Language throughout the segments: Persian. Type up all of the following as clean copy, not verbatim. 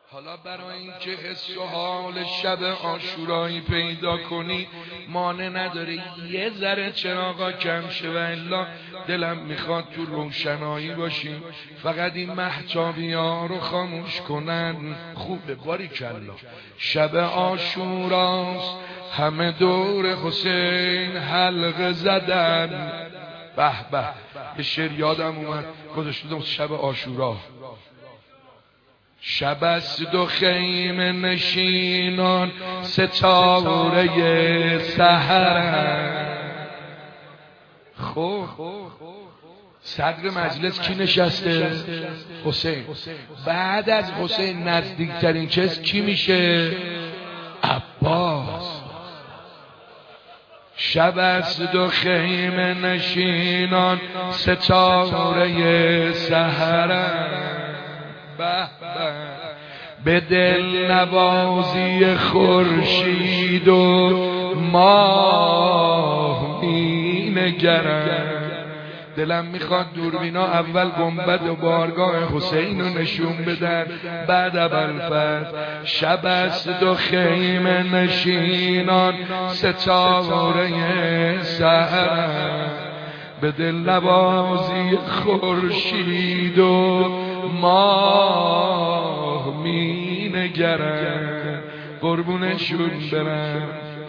حالا برای اینکه حس و حال شب عاشورایی پیدا کنی مانع نداره یه ذره چراغا کم شه و الا دلم میخواد تو روشنایی باشیم، فقط این مهتابی ها رو خاموش کنن. خوبه، باریکلا. شب عاشوراست، همه دور حسین حلقه زدن. به به، یه شعر یادم اومد گذاشتم شب عاشورا. شب است و خیمه نشینان ستاره سحر. خب صدر مجلس کی نشسته؟ حسین. بعد از حسین نزدیکترین کس کی میشه؟ عباس. شب است و خیمه نشینان ستاره سحر. به دل نوازی خورشید و ماه می نگرم. دلم میخواد دوربینا اول گنبد و بارگاه حسین رو نشون بدن، بعد ابوالفضل. شب است و خیمه نشینان ستاره سحر. به دل نوازی خورشید و ماه می نگرم، قربونشون برم.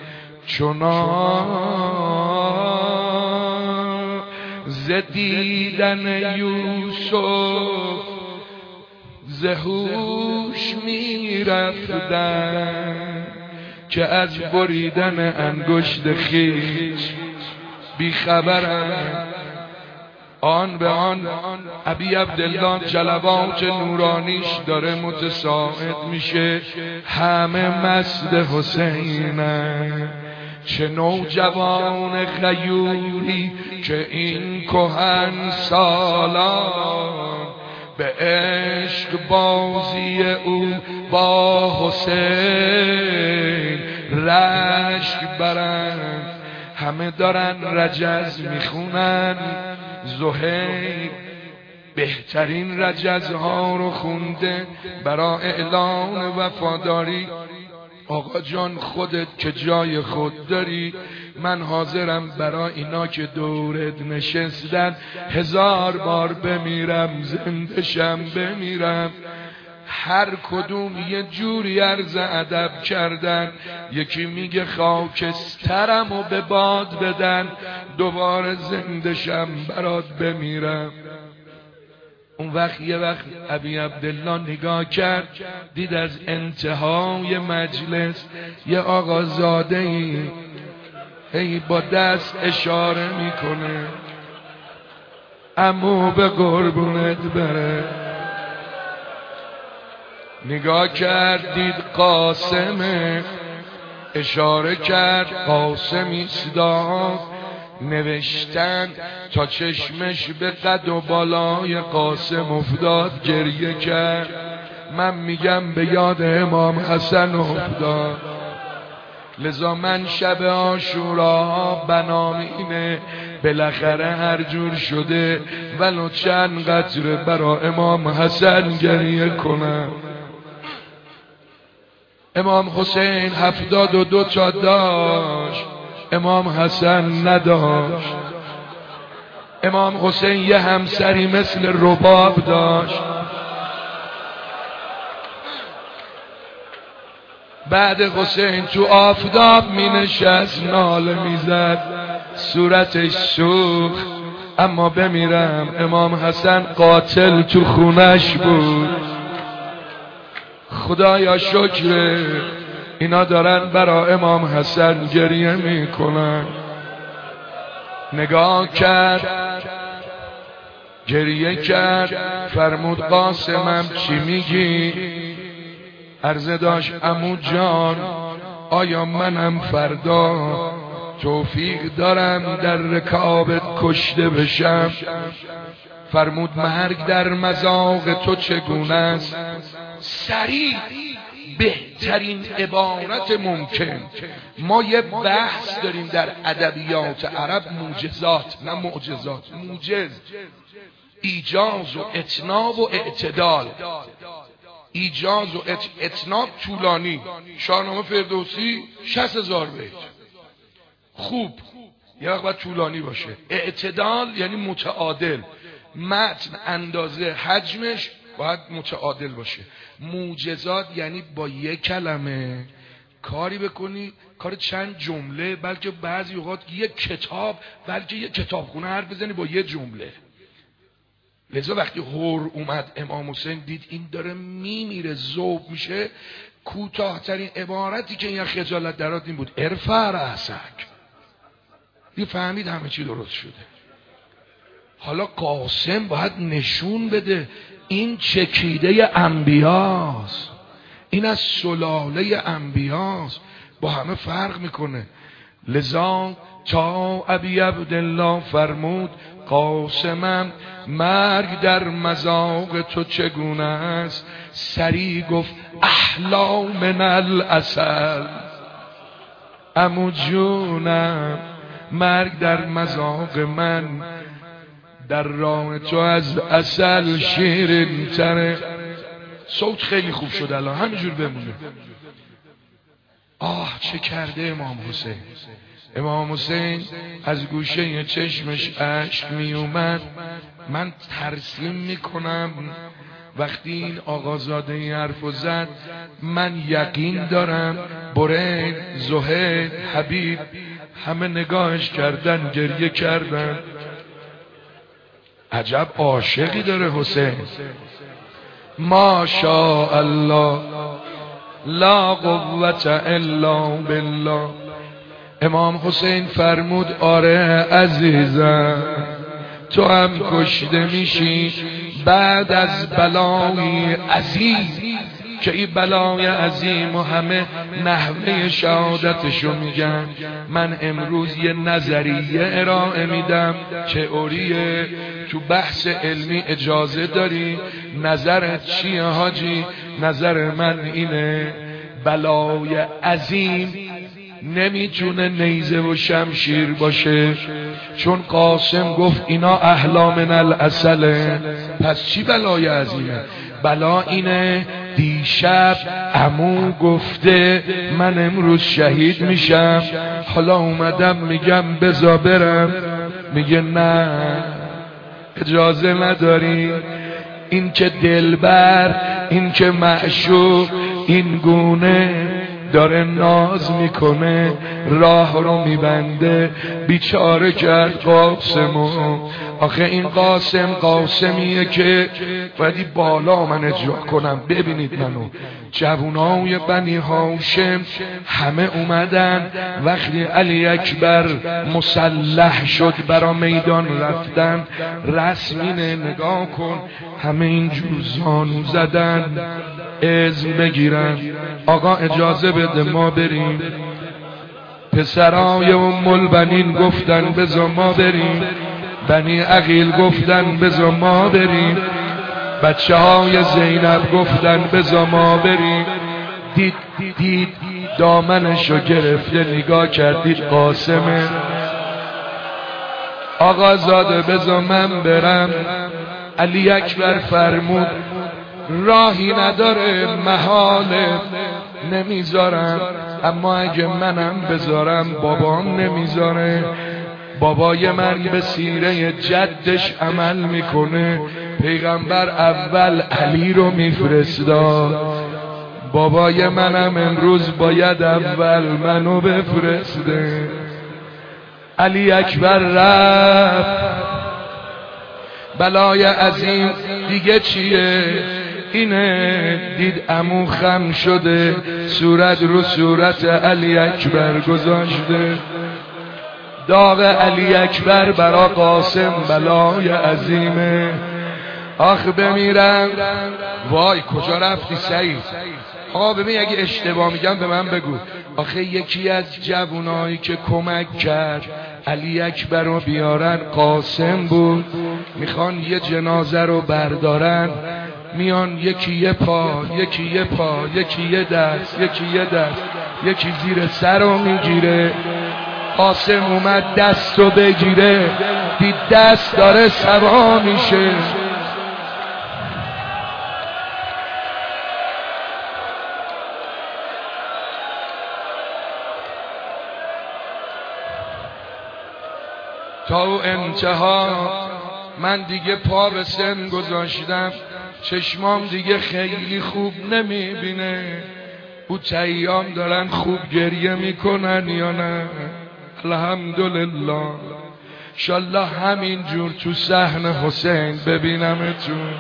چنان ز دیدن یوسف ز هوش می رفتن، که از بریدن انگشت خویش بیخبرم. آن به آن ابی عبدالله جلوات نورانیش داره متساعد میشه، همه مست حسینه. چه نوجوان غیوری که این کهن سالان به عشق بازی او با حسین رشک برند. همه دارن رجز میخونن، زهیر بهترین رجزها رو خونده برای اعلان وفاداری. آقا جان خودت که جای خود داری، من حاضرم برای اینا که دورت نشستن 1000 بار بمیرم، زندشم بمیرم. هر کدوم یه جوری عرض ادب کردن. یکی میگه خاکسترمو به باد بدن، دوباره زندشم برات بمیرم. اون وقت یه وقت ابی عبدالله نگاه کرد، دید از انتهای مجلس یه آقازاده‌ای هی با دست اشاره میکنه، عمو به قربونت بره. نگاه کرد دید قاسمه، اشاره کرد قاسم ایستاد. نوشتن تا چشمش به قد و بالای قاسم افتاد گریه کرد. من میگم به یاد امام حسن افتاد. لذا من شب عاشورا بنام اینه، بالاخره هر جور شده ولو چند قطره برا امام حسن گریه کنم. امام حسین 72 تا داشت، امام حسن نداشت. امام حسین یه همسری مثل رباب داشت. بعد حسین تو آفتاب می نشست، ناله می زد، صورتش سوخت. اما بمیرم امام حسن قاتل تو خونش بود. خدایا شکر اینا دارن برا امام حسن گریه میکنن. نگاه کرد، گریه کرد، فرمود قاسمم چی میگی؟ عرضه داشت عمو جان آیا منم فردا توفیق دارم در رکابت کشته بشم؟ فرمود مرگ در مذاق تو چگونه است؟ سریع بهترین عبارت ممکن. ما یه بحث داریم در ادبیات عرب، موجزات نه معجزات. موجز ایجاز و اتناب و اعتدال. ایجاز و اتناب طولانی. شاهنامه فردوسی 60,000 بیت. خوب یه وقت باید طولانی باشه. اعتدال یعنی متعادل، متن اندازه حجمش باید متعادل باشه. موجزات یعنی با یک کلمه کاری بکنی، کار چند جمله، بلکه بعضی اوقات یک کتاب، بلکه یک کتابخونه حرف بزنی با یک جمله. لذا وقتی هور اومد امام حسین دید این داره میمیره، ذوب میشه، کوتاه‌ترین عبارتی که این خجالت درات این بود: ارفع رأسک. دیگه فهمید همه چی درست شده. حالا قاسم باید نشون بده این چکیده انبیاست، این از سلاله انبیاست، با همه فرق میکنه. لذا تا ابی عبدالله فرمود قاسمم مرگ در مذاق تو چگونه است؟ سری گفت احلا من العسل. عمو جونم مرگ در مذاق من در راه تو از عسل شیرین تره. صوت خیلی خوب شد الان، همینجور بمونه. آه چه کرده امام حسین. امام حسین از گوشه چشمش اشک می اومد. من ترسیم میکنم وقتی این آقازاده این حرفو زد، من یقین دارم برید، زهید، حبیب همه نگاهش کردن، گریه کردن. عجب عاشقی داره حسین. ماشاء الله لا قوت الا بالله. امام حسین فرمود آره عزیزم، تو هم کشته میشی بعد از بلای عظیم که این بلای عظیم و همه نحوه شهادتشو میگن. من امروز یه نظریه ارائه میدم، تئوریه، تو بحث علمی اجازه داری؟ نظرت چیه حاجی؟ نظر من اینه بلای عظیم نمیتونه نیزه و شمشیر باشه، چون قاسم گفت اینا احلا من العسله. پس چی بلای عظیمه؟ بلا اینه دیشب عمو گفته من امروز شهید میشم، حالا اومدم میگم بزا برم، میگه نه اجازه نداری. این که دلبر، این که معشوق این گونه داره ناز میکنه، راه رو میبنده، بیچاره کرد قاسمو. آخه این قاسم قاسمیه که باید بالا من اجرا کنم. ببینید منو، جوانای بنی هاشم همه اومدن وقتی علی اکبر مسلح شد برا میدان رفتن. رسمینه، نگاه کن، همه اینجور زانو زدن اذن بگیرن آقا اجازه بده ما بریم. پسرای ام البنین گفتن بذار ما بریم، بنی عقیل گفتن بذار ما بریم، بچه های زینب گفتن بذار ما بریم. دید دامنشو گرفته، نگاه کردید قاسمه. آقا زاده بذار من برم. علی اکبر فرمود راهی نداره، محاله، نمیذارم. اما اگه منم بذارم بابام نمیذاره. بابای من به سیره جدش عمل میکنه، پیغمبر اول علی رو میفرستاد، بابای منم امروز باید اول منو بفرسته. علی اکبر رفت. بلای عظیم دیگه چیه؟ اینه دید عمو خم شده، صورت رو صورت علی اکبر گذاشته. داغ علی اکبر برا قاسم بلای عظیمه. آخ بمیرم. وای کجا رفتی سعید؟ آقا ببین اگه اشتباه میگم به من بگو. آخه یکی از جوانایی که کمک کرد علی اکبر رو بیارن قاسم بود. میخوان یه جنازه رو بردارن، میان یکی یه پا، یکی یه پا، یکی یه دست، یکی یه دست، یکی زیر سر رو میگیره. قاسم اومد دست رو بگیره، دید دست داره سوا میشه. تا انتها. من دیگه پا به سن گذاشتم، چشمام دیگه خیلی خوب نمیبینه. او تیام دارن خوب گریه میکنن یا نه؟ الحمدلله. انشالله همینجور تو صحن حسین ببینمتون.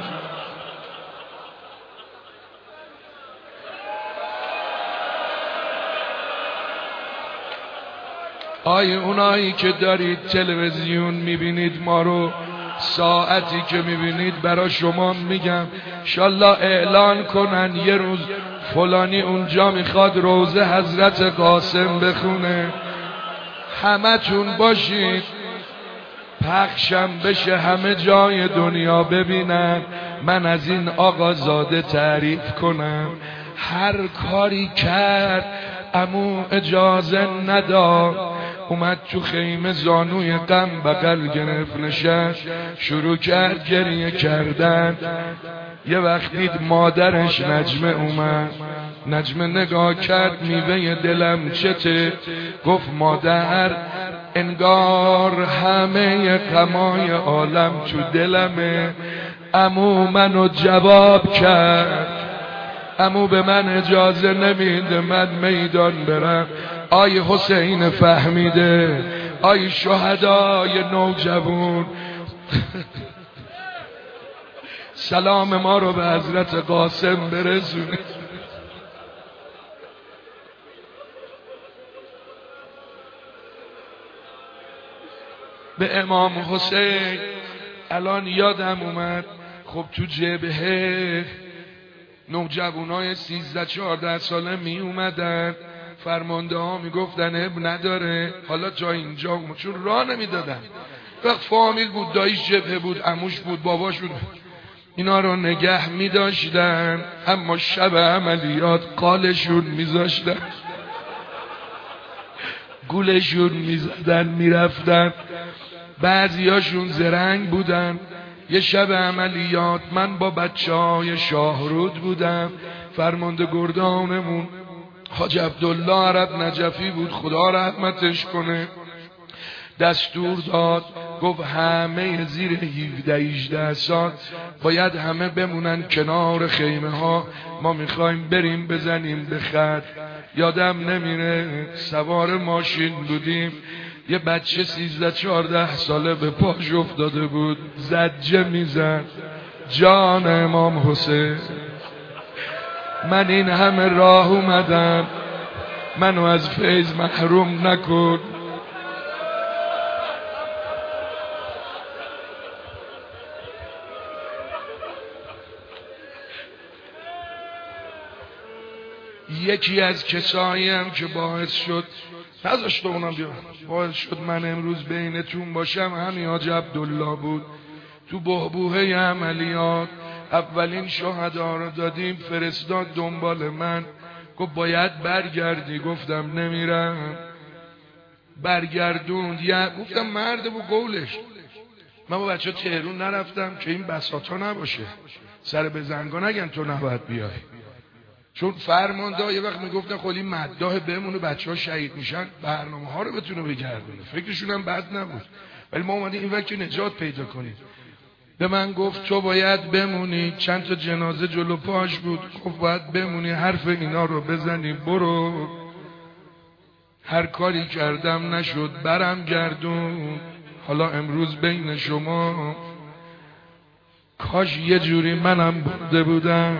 اونایی که دارید تلویزیون میبینید ما رو، ساعتی که میبینید برا شما میگم انشالله اعلان کنن یه روز فلانی اونجا میخواد روزه حضرت قاسم بخونه. همتون باشید، پخشم بشه همه جای دنیا ببینن. من از این آقازاده تعریف کنم، هر کاری کرد عمو اجازه نداد. اومد تو خیمه زانوی غم بغل گرفت نشست، شروع کرد گریه کردن. یه وقت دید مادرش نجمه اومد. نجمه نگاه کرد میوه دلم چته؟ گفت مادر انگار همه غمای عالم تو دلمه. عمو منو جواب کرد، عمو به من اجازه نمیده من میدان برم. آی حسین فهمیده، آی شهدای نوجوان سلام ما رو به حضرت قاسم برسونه. به امام حسین الان یادم اومد، خب تو جبهه نوجوانای 13-14 ساله می اومدن، فرمانده ها می گفتن اب نداره حالا تا اینجا، چون راه نمی دادن. وقت فامیل بود، داییش جبهه بود، عموش بود، باباش بود، اینا رو نگه می داشتن. اما شب عملیات قالشون می زاشتن، گولشون می زدن می رفتن. بعضی هاشون زرنگ بودن. یه شب عملیات من با بچه های شاهرود بودم، فرمانده گردانمون حاج عبدالله عرب نجفی بود، خدا رحمتش کنه، دستور داد گفت همه زیر 17-18 سال باید همه بمونن کنار خیمه ها، ما میخوایم بریم بزنیم به خط. یادم نمیره سوار ماشین بودیم، یه بچه 13-14 ساله به پاش افتاده بود، زجه میزد جان امام حسین من این همه راه اومدم، منو از فیض محروم نکن. یکی از کسایی هم که باعث شد نذاشته اونم بیان، باعث شد من امروز بینتون باشم همین حاج عبدالله بود. تو بحبوحه عملیات اولین شهدا رو دادیم، فرستاد دنبال من، گفت باید برگردی. گفتم نمیرم. برگردوند. گفتم مرد بود قولش. من با بچه تهرون نرفتم که این بساطا نباشه، سر به زنگا نگن تو نباید بیای. چون فرمانده یه وقت میگفتن خب این مداح بمونه بچه ها شهید میشن، برنامه ها رو بتونه بگردونه، فکرشون هم بد نبود، ولی ما اومدیم این وقت که نجات پیدا کنیم. به من گفت تو باید بمونی، چند تا جنازه جلو پاش بود، گفت باید بمونی حرف اینا رو بزنی برو. هر کاری کردم نشد، برم گردون. حالا امروز بین شما کاش یه جوری منم برده بودم،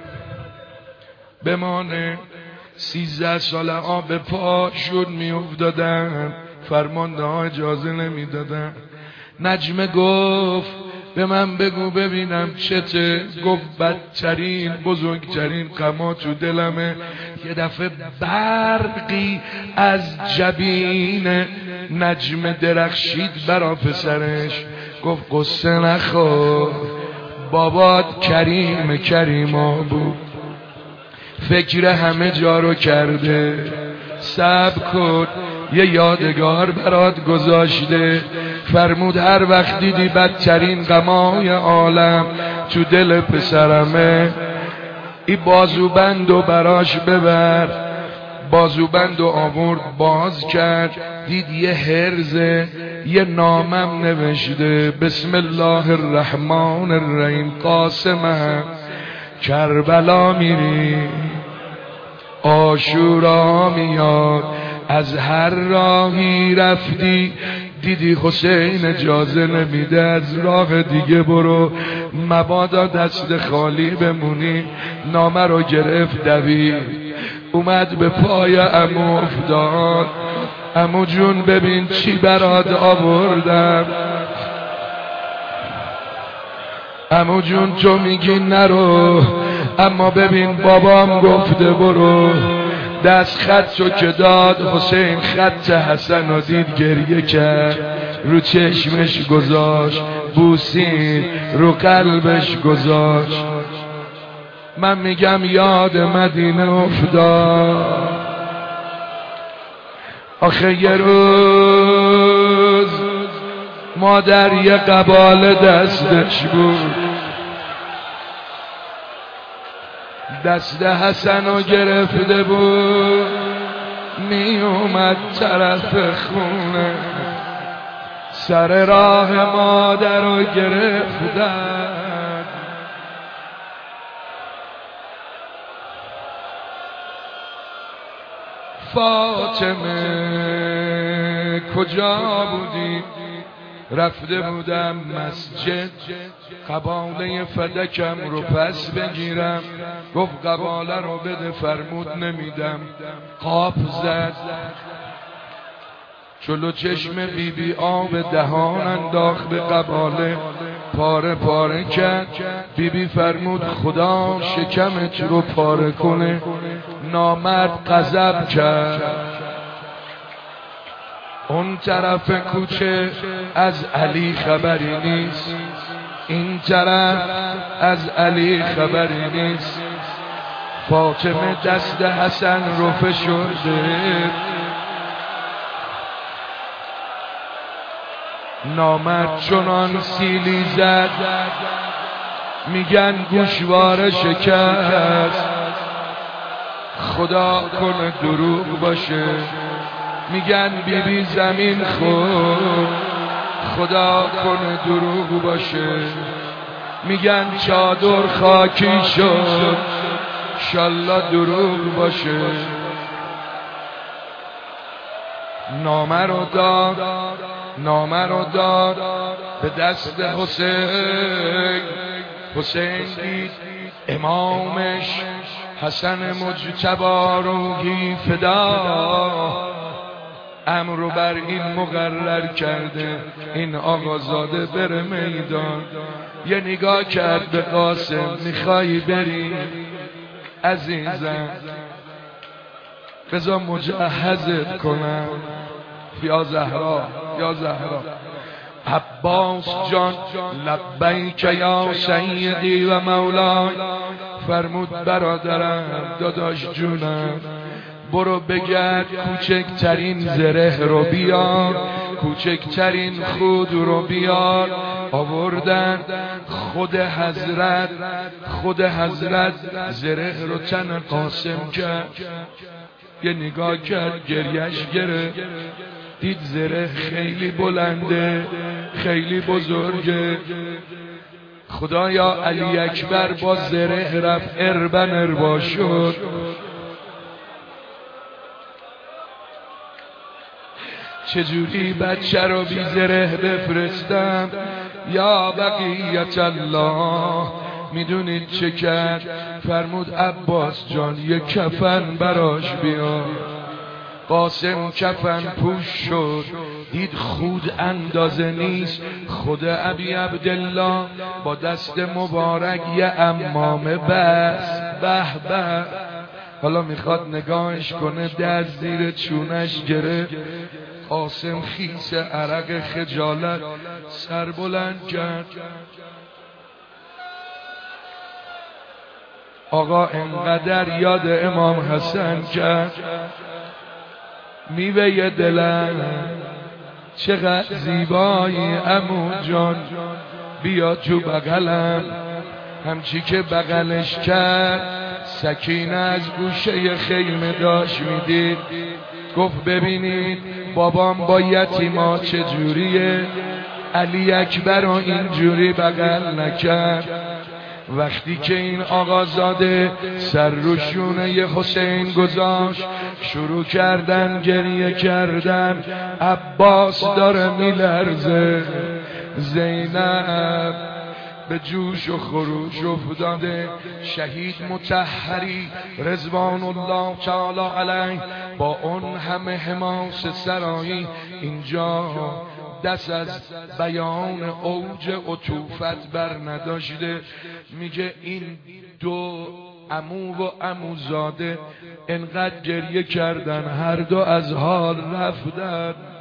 بمانه 13 ساله آب پاشون می افتادن، فرمانده ها اجازه نمی دادن. نجمه گفت به من بگو ببینم چته؟ گفت بدترین بزرگترین غما تو دلمه. یه دفعه برقی از جبین نجمه درخشید برا پسرش، گفت قصه نخور بابات کریم کریما بود، فکر همه جا رو کرده، صبر کن یه یادگار برات گذاشته. فرمود هر وقت دیدی بدترین غمای عالم تو دل پسرمه، ای بازوبندو براش ببر. بازوبندو آورد باز کرد، دید یه هرزه یه نامم نوشته بسم الله الرحمن الرحیم قاسم کربلا میری عاشورا میاد از هر راهی رفتی دیدی حسین اجازه نمیده از راه دیگه برو مبادا دست خالی بمونی نامه رو گرفت دوید اومد به پای عمو افتاد عمو جون ببین چی برات آوردم عمو جون تو میگی نرو اما ببین بابام گفته برو دست خطشو که داد حسین خط حسن رو دید گریه کرد رو چشمش گذاشت بوسین رو قلبش گذاشت من میگم یاد مدینه افتاد آخه یه روز مادر یه قباله دستش بود دست حسن رو گرفته بود می اومد طرف خونه سر راه مادر رو گرفتن فاطمه کجا بودی رفته بودم مسجد قباله فدکم رو پس بگیرم گفت قباله رو بده فرمود نمیدم قاپ زد جلو چشم بیبی آب دهان انداخت به قباله پاره پاره کرد بیبی فرمود خدا شکمت رو پاره کنه نامرد غضب کرد اون طرف کوچه از علی خبری نیست این طرف از علی خبری نیست فاطمه دست حسن رو فشرده نامرد چنان سیلی زد میگن گوشواره شکست خدا کنه دروغ باشه میگن بیبی زمین خورد خدا کنه دروغ باشه میگن چادر خاکی شد شالله دروغ باشه نامه رو داد به دست حسین حسین دید امامش حسن مجتبی روحی فدا امر رو بر این مقرر کرده این آقازاده بره میدان یه نگاه کرد به قاسم میخوایی بری عزیزم بذار مجهزت کنم یا زهرا یا زهرا عباس جان لبیک یا سیدی و مولای فرمود برادرم داداش جونم برو بگرد کوچکترین زره رو بیار کوچکترین خود رو بیار آوردن خود حضرت زره رو تن قاسم کرد یه نگاه کرد گریش گره دید زره خیلی بلنده خیلی بزرگه خدایا علی اکبر با زره رفت اربن اربا شد چجوری بچه رو بی زره بفرستم یا بقیت الله میدونید چه کرد فرمود عباس جان یه کفن براش بیار قاسم کفن پوش شد دید خود اندازه نیست خود ابی عبدالله با دست مبارک یه عمامه بس به به حالا میخواد نگاهش کنه دست زیر چونش گره قاسم خیس عرق خجالت سر بلند کرد آقا انقدر یاد امام حسن کرد میوه دلم چقدر زیبایی عمو جان بیا تو بغلم همچی که بغلش کرد سکینه از گوشه خیمه داشت میدید گفت ببینید بابام با یتیما چجوریه، علی اکبر رو اینجوری بغل نکرد. وقتی که این آقازاده سر رو شونه حسین گذاشت، شروع کردن گریه کردن. عباس داره میلرزه، زینب به جوش و خروش افتاده. شهید مطهری رضوان الله تعالی علیه با اون همه حماس سرایی اینجا دست از بیان اوج عطوفت بر نداشته. میگه این دو عمو و عموزاده انقدر گریه کردن، هر دو از حال رفتن.